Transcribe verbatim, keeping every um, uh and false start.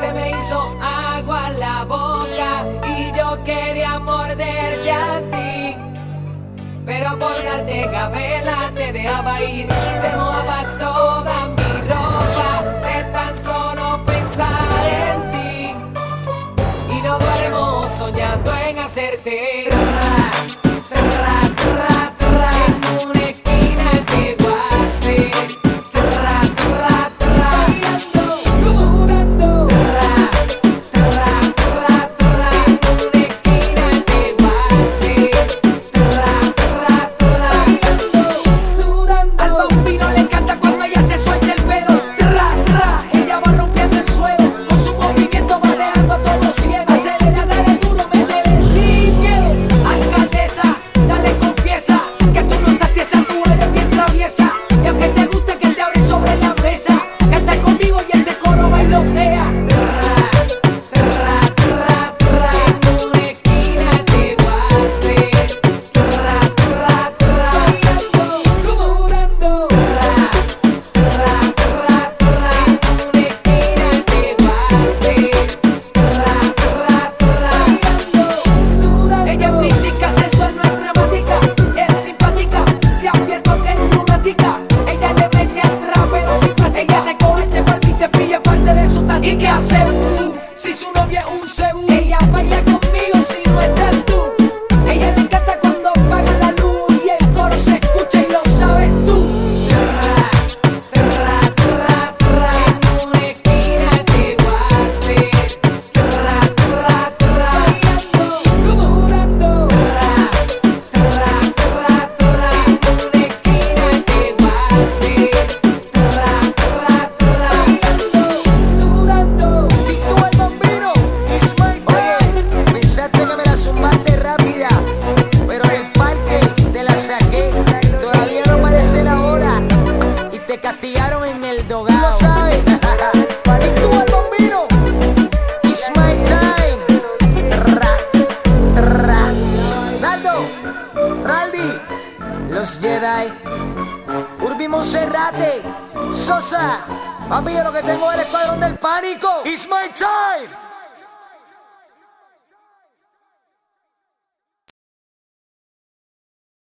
Se me hizo agua en la boca y yo quería morderte a ti, pero por darte gabela te dejaba ir. Se mojaba toda mi ropa de tan solo pensar en ti, y no duermo soñando en hacerte tra, tra, tra, tra. En una esquina te voy a hacer tra, tra, tra. Bailando, sudando tra, tra, tra, tra. En una esquina te voy a hacer tra, tra, tra. Bailando, sudando. Al bambino le encanta cuando ella se suelta el pelo tra, tra. Ella va rompiendo el suelo, con su movimiento va dejando a todos ciegos. Acelera, dale duro, métele sin miedo. Alcaldesa, dale confiesa que tú no estás tiesa, tú eres bien traviesa. Y aunque te guste que te abren sobre la mesa, canta conmigo y este coro bailotea. Tra, tra, tra, tra. En una esquina te voy a hacer tra, tra, tra. Bailando, sudando tra, tra, tra, tra. En una esquina te voy a hacer tra, tra, tra. Bailando, sudando. Ella es mi chica sensual, no es dramática, es simpática, te advierto que es lunática. Ella le mete atrás pero simpática. Ella te coge, te palpita y te pilla parte de su táctica. ¿Y qué hace? Uh, si su novia es un cebú, ella baila conmigo si no estás tú. Ella le encanta cuando apaga la luz y el coro se escucha y lo sabes tú. Tra, tra, tra, tra. En una esquina te voy a hacer tra, tra, tra. Bailando, sudando tra, tra, tra, tra. En una esquina te voy a hacer tra, tra, tra. Bailando, sudando. Y tú el bambino, oye, pensaste que me la zumbaste rápida, pero del parque te la saqué. Todavía no aparece la hora y te castigaron en el dogao. Lo sabes. Y tú el bambino, it's my time. Tra, tra. Naldo, Raldi, los Jedi, Urbi Monserrate, Sosa. Papi, yo lo que tengo es el escuadrón del pánico. It's my time.